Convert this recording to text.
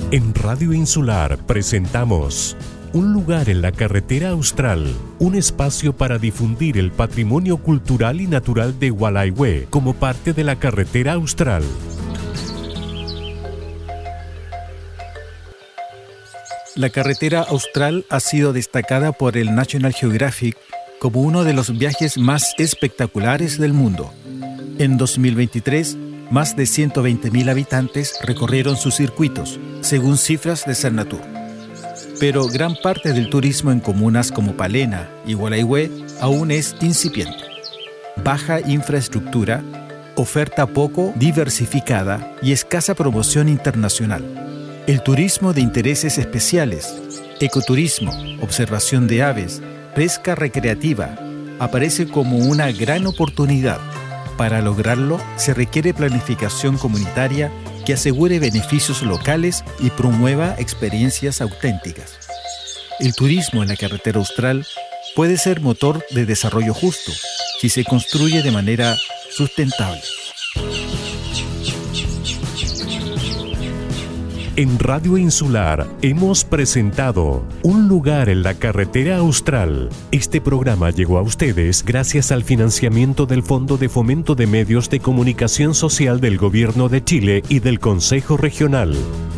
En Radio Insular presentamos Un lugar en la carretera austral, un espacio para difundir el patrimonio cultural y natural de Gualeguay como parte de la carretera austral. La carretera austral ha sido destacada por el National Geographic como uno de los viajes más espectaculares del mundo. En 2023, más de 120.000 habitantes recorrieron sus circuitos, según cifras de Cernatur. Pero gran parte del turismo en comunas como Palena y Gualeguay aún es incipiente. Baja infraestructura, oferta poco diversificada y escasa promoción internacional. El turismo de intereses especiales, ecoturismo, observación de aves, pesca recreativa, aparece como una gran oportunidad. Para lograrlo, se requiere planificación comunitaria que asegure beneficios locales y promueva experiencias auténticas. El turismo en la carretera austral puede ser motor de desarrollo justo si se construye de manera sustentable. En Radio Insular hemos presentado Un lugar en la carretera austral. Este programa llegó a ustedes gracias al financiamiento del Fondo de Fomento de Medios de Comunicación Social del Gobierno de Chile y del Consejo Regional.